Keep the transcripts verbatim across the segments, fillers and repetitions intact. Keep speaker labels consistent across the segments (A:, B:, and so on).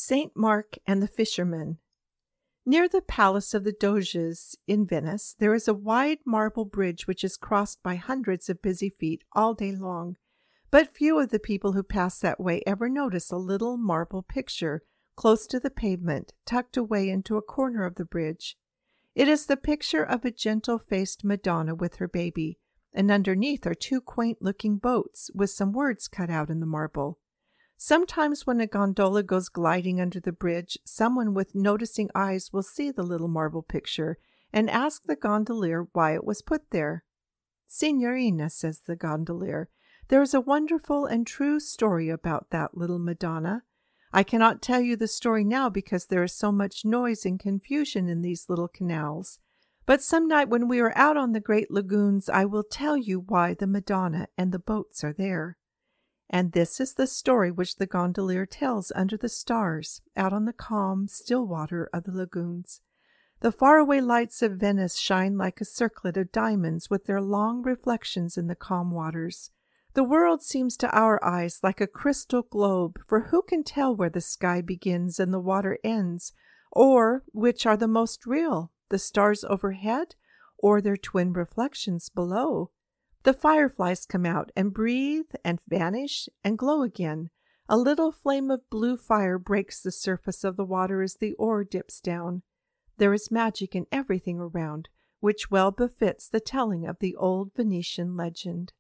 A: Saint Mark and the Fisherman. Near the Palace of the Doges in Venice, there is a wide marble bridge which is crossed by hundreds of busy feet all day long. But few of the people who pass that way ever notice a little marble picture close to the pavement, tucked away into a corner of the bridge. It is the picture of a gentle-faced Madonna with her baby, and underneath are two quaint-looking boats with some words cut out in the marble. Sometimes when a gondola goes gliding under the bridge, someone with noticing eyes will see the little marble picture and ask the gondolier why it was put there. "Signorina," says the gondolier, "there is a wonderful and true story about that little Madonna. I cannot tell you the story now because there is so much noise and confusion in these little canals. But some night when we are out on the great lagoons, I will tell you why the Madonna and the boats are there." And this is the story which the gondolier tells under the stars, out on the calm, still water of the lagoons. The faraway lights of Venice shine like a circlet of diamonds with their long reflections in the calm waters. The world seems to our eyes like a crystal globe, for who can tell where the sky begins and the water ends, or which are the most real, the stars overhead, or their twin reflections below? The fireflies come out and breathe and vanish and glow again. A little flame of blue fire breaks the surface of the water as the oar dips down. There is magic in everything around, which well befits the telling of the old Venetian legend.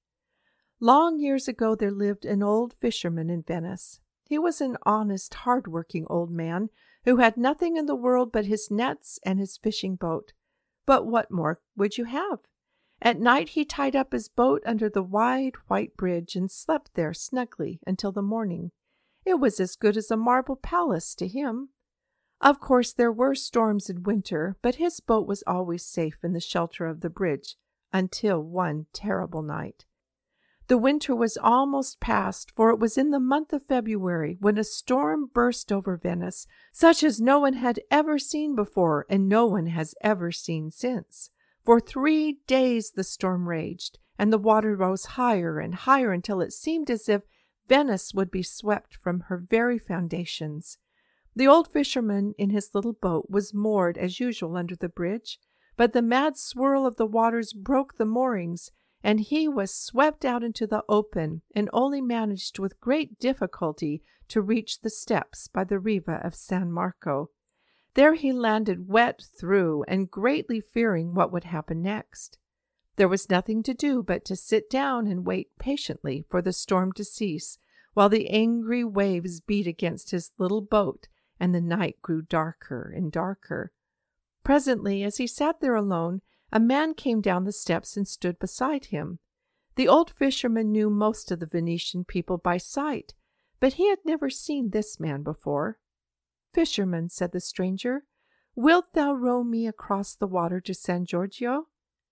A: Long years ago there lived an old fisherman in Venice. He was an honest, hard-working old man who had nothing in the world but his nets and his fishing boat. But what more would you have? At night he tied up his boat under the wide white bridge and slept there snugly until the morning. It was as good as a marble palace to him. Of course there were storms in winter, but his boat was always safe in the shelter of the bridge until one terrible night. The winter was almost past, for it was in the month of February when a storm burst over Venice, such as no one had ever seen before and no one has ever seen since. For three days the storm raged, and the water rose higher and higher until it seemed as if Venice would be swept from her very foundations. The old fisherman in his little boat was moored as usual under the bridge, but the mad swirl of the waters broke the moorings, and he was swept out into the open and only managed with great difficulty to reach the steps by the Riva of San Marco. There he landed wet through and greatly fearing what would happen next. There was nothing to do but to sit down and wait patiently for the storm to cease, while the angry waves beat against his little boat and the night grew darker and darker. Presently, as he sat there alone, a man came down the steps and stood beside him. The old fisherman knew most of the Venetian people by sight, but he had never seen this man before. "Fisherman," said the stranger, "wilt thou row me across the water to San Giorgio?"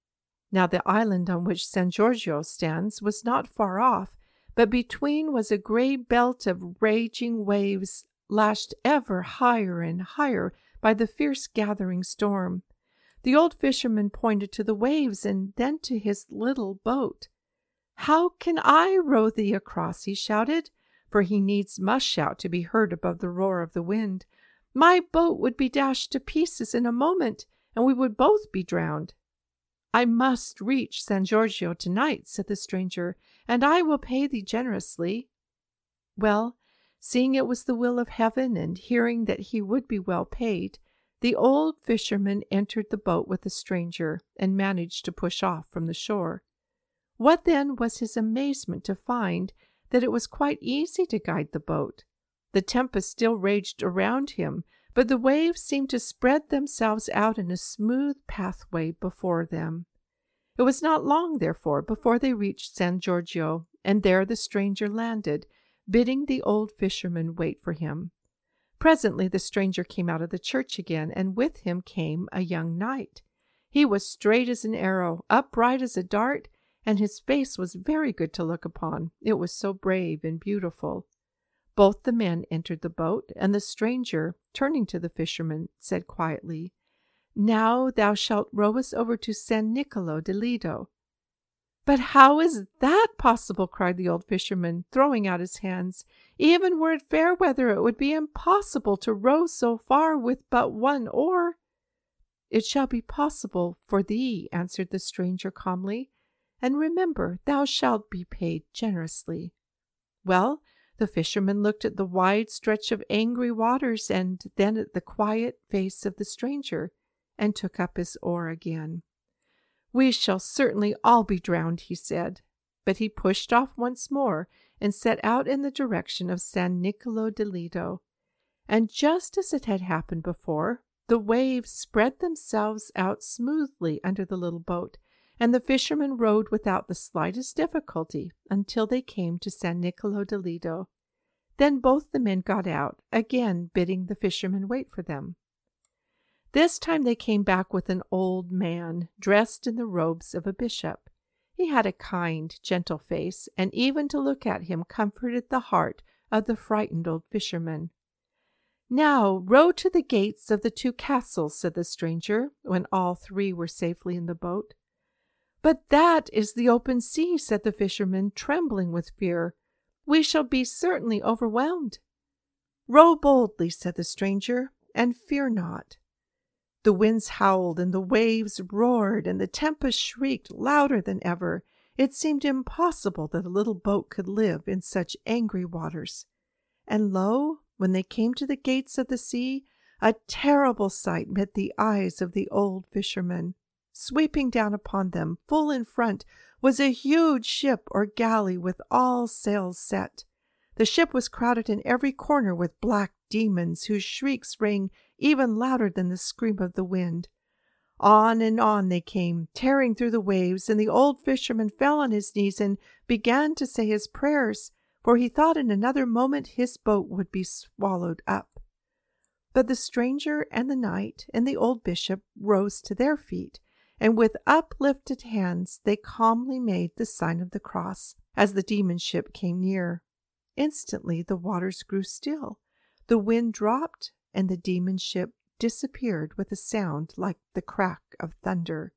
A: Now the island on which San Giorgio stands was not far off, but between was a grey belt of raging waves, lashed ever higher and higher by the fierce gathering storm. The old fisherman pointed to the waves and then to his little boat. "How can I row thee across?" he shouted, for he needs must shout to be heard above the roar of the wind. "My boat would be dashed to pieces in a moment, and we would both be drowned." "I must reach San Giorgio tonight," said the stranger, "and I will pay thee generously." Well, seeing it was the will of heaven, and hearing that he would be well paid, the old fisherman entered the boat with the stranger and managed to push off from the shore. What then was his amazement to find that it was quite easy to guide the boat. The tempest still raged around him, but the waves seemed to spread themselves out in a smooth pathway before them. It was not long, therefore, before they reached San Giorgio, and there the stranger landed, bidding the old fisherman wait for him. Presently the stranger came out of the church again, and with him came a young knight. He was straight as an arrow, upright as a dart, and his face was very good to look upon. It was so brave and beautiful. Both the men entered the boat, and the stranger, turning to the fisherman, said quietly, "Now thou shalt row us over to San Nicolo di Lido." "But how is that possible?" cried the old fisherman, throwing out his hands. "Even were it fair weather, it would be impossible to row so far with but one oar." "It shall be possible for thee," answered the stranger calmly, "and remember, thou shalt be paid generously." Well, the fisherman looked at the wide stretch of angry waters and then at the quiet face of the stranger, and took up his oar again. "We shall certainly all be drowned," he said, but he pushed off once more and set out in the direction of San Nicolo di Lido. And just as it had happened before, the waves spread themselves out smoothly under the little boat, and the fisherman rowed without the slightest difficulty until they came to San Nicolo di Lido. Then both the men got out, again bidding the fisherman wait for them. This time they came back with an old man, dressed in the robes of a bishop. He had a kind, gentle face, and even to look at him comforted the heart of the frightened old fisherman. "Now row to the gates of the two castles," said the stranger, when all three were safely in the boat. "But that is the open sea," said the fisherman, trembling with fear. "We shall be certainly overwhelmed." "Row boldly," said the stranger, "and fear not." The winds howled and the waves roared and the tempest shrieked louder than ever. It seemed impossible that a little boat could live in such angry waters. And lo, when they came to the gates of the sea, a terrible sight met the eyes of the old fisherman. Sweeping down upon them, full in front, was a huge ship or galley with all sails set. The ship was crowded in every corner with black demons, whose shrieks rang even louder than the scream of the wind. On and on they came, tearing through the waves, and the old fisherman fell on his knees and began to say his prayers, for he thought in another moment his boat would be swallowed up. But the stranger and the knight and the old bishop rose to their feet, and with uplifted hands they calmly made the sign of the cross as the demon ship came near. Instantly the waters grew still, the wind dropped, and the demon ship disappeared with a sound like the crack of thunder.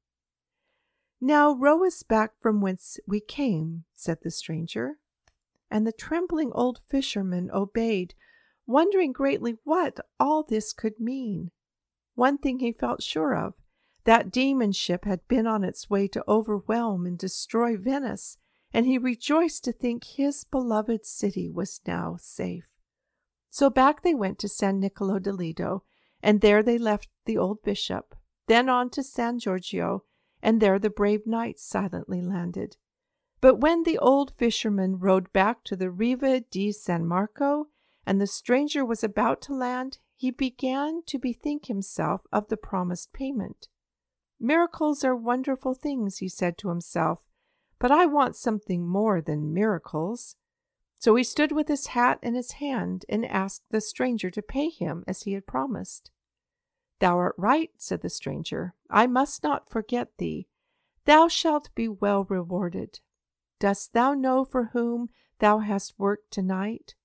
A: "Now row us back from whence we came," said the stranger. And the trembling old fisherman obeyed, wondering greatly what all this could mean. One thing he felt sure of, that demon ship had been on its way to overwhelm and destroy Venice, and he rejoiced to think his beloved city was now safe. So back they went to San Nicolo di Lido, and there they left the old bishop, then on to San Giorgio, and there the brave knight silently landed. But when the old fisherman rowed back to the Riva di San Marco, and the stranger was about to land, he began to bethink himself of the promised payment. "Miracles are wonderful things," he said to himself, "but I want something more than miracles." So he stood with his hat in his hand and asked the stranger to pay him as he had promised. "Thou art right," said the stranger. "I must not forget thee. Thou shalt be well rewarded. Dost thou know for whom thou hast worked tonight?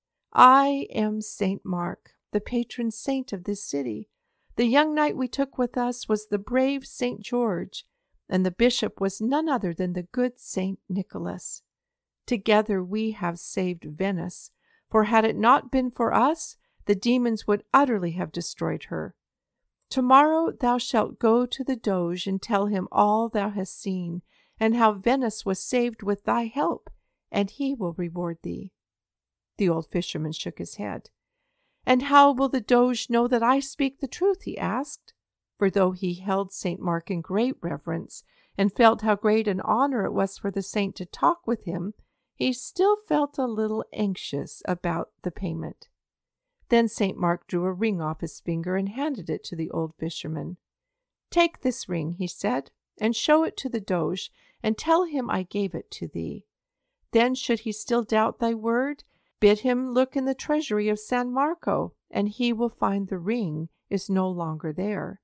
A: I am Saint Mark, the patron saint of this city. The young knight we took with us was the brave Saint George, and the bishop was none other than the good Saint Nicholas. Together we have saved Venice, for had it not been for us, the demons would utterly have destroyed her. Tomorrow thou shalt go to the Doge and tell him all thou hast seen, and how Venice was saved with thy help, and he will reward thee." The old fisherman shook his head. "And how will the Doge know that I speak the truth?" he asked. For though he held Saint Mark in great reverence, and felt how great an honor it was for the saint to talk with him, he still felt a little anxious about the payment. Then Saint Mark drew a ring off his finger and handed it to the old fisherman. "Take this ring," he said, "and show it to the Doge, and tell him I gave it to thee. Then, should he still doubt thy word, bid him look in the treasury of San Marco, and he will find the ring is no longer there."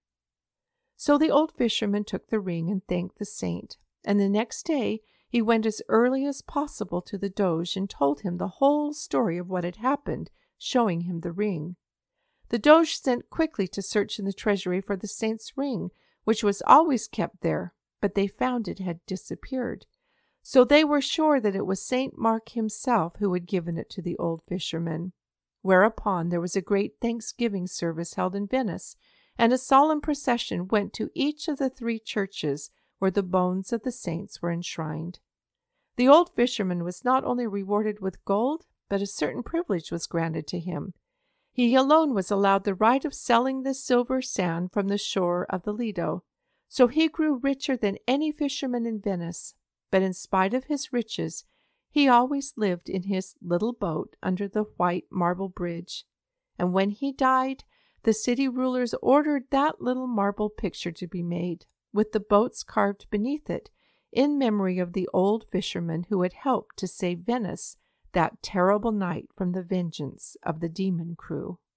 A: So the old fisherman took the ring and thanked the saint, and the next day he went as early as possible to the Doge and told him the whole story of what had happened, showing him the ring. The Doge sent quickly to search in the treasury for the saint's ring, which was always kept there, but they found it had disappeared. So they were sure that it was Saint Mark himself who had given it to the old fisherman. Whereupon there was a great thanksgiving service held in Venice, and a solemn procession went to each of the three churches where the bones of the saints were enshrined. The old fisherman was not only rewarded with gold, but a certain privilege was granted to him. He alone was allowed the right of selling the silver sand from the shore of the Lido. So he grew richer than any fisherman in Venice. But in spite of his riches, he always lived in his little boat under the white marble bridge. And when he died, the city rulers ordered that little marble picture to be made, with the boats carved beneath it, in memory of the old fisherman who had helped to save Venice that terrible night from the vengeance of the demon crew.